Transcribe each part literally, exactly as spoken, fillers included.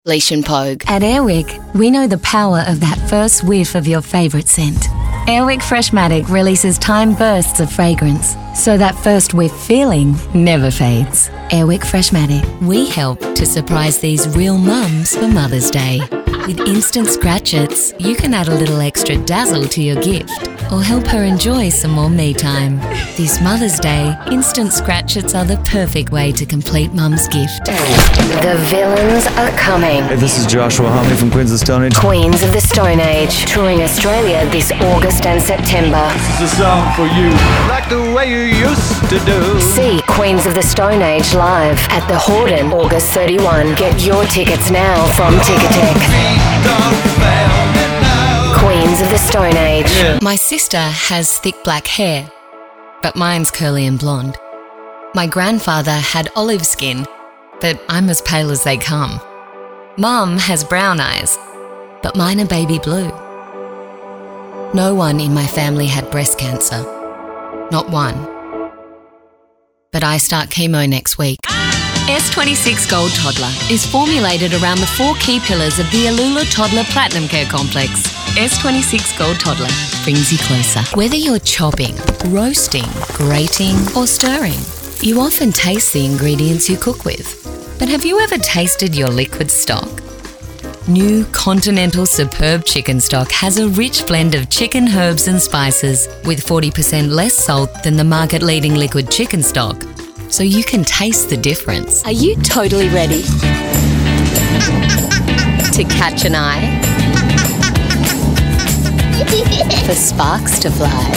Leash and Pogue. At Airwick, we know the power of that first whiff of your favourite scent. Airwick Freshmatic releases time bursts of fragrance, so that first whiff feeling never fades. Airwick Freshmatic. We help to surprise these real mums for Mother's Day. With instant scratch-its, you can add a little extra dazzle to your gift or help her enjoy some more me time. This Mother's Day, instant scratch-its are the perfect way to complete Mum's gift. The villains are coming. Hey, this is Joshua Homme from Queens of the Stone Age. Queens of the Stone Age, touring Australia this August and September. This is a song for you, like the way you used to do. See Queens of the Stone Age live at the Hordern, August thirty-first. Get your tickets now from Ticketek. Queens of the Stone Age. Yeah. My sister has thick black hair, but mine's curly and blonde. My grandfather had olive skin, but I'm as pale as they come. Mum has brown eyes, but mine are baby blue. No one in my family had breast cancer. Not one. But I start chemo next week. S twenty-six Gold Toddler is formulated around the four key pillars of the Alula Toddler Platinum Care Complex. S twenty-six Gold Toddler brings you closer. Whether you're chopping, roasting, grating or stirring, you often taste the ingredients you cook with. But have you ever tasted your liquid stock? New Continental Superb Chicken Stock has a rich blend of chicken, herbs and spices with forty percent less salt than the market-leading liquid chicken stock, so you can taste the difference. Are you totally ready to catch an eye? For sparks to fly?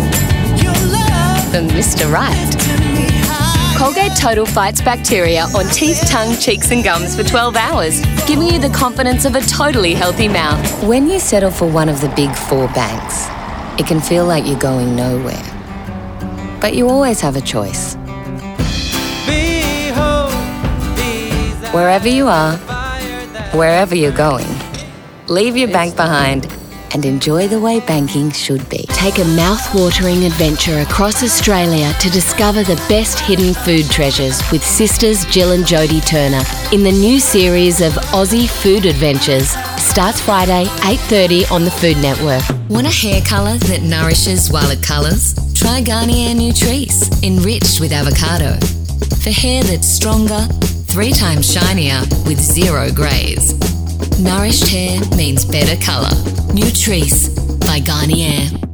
For Mister Right? Colgate Total fights bacteria on teeth, tongue, cheeks and gums for twelve hours, giving you the confidence of a totally healthy mouth. When you settle for one of the big four banks, it can feel like you're going nowhere. But you always have a choice. Wherever you are, wherever you're going, leave your bank behind and enjoy the way banking should be. Take a mouth-watering adventure across Australia to discover the best hidden food treasures with sisters Jill and Jodie Turner in the new series of Aussie Food Adventures. Starts Friday, eight thirty on the Food Network. Want a hair colour that nourishes while it colours? Try Garnier Nutrice, enriched with avocado. For hair that's stronger, three times shinier with zero greys. Nourished hair means better colour. Nutrice by Garnier.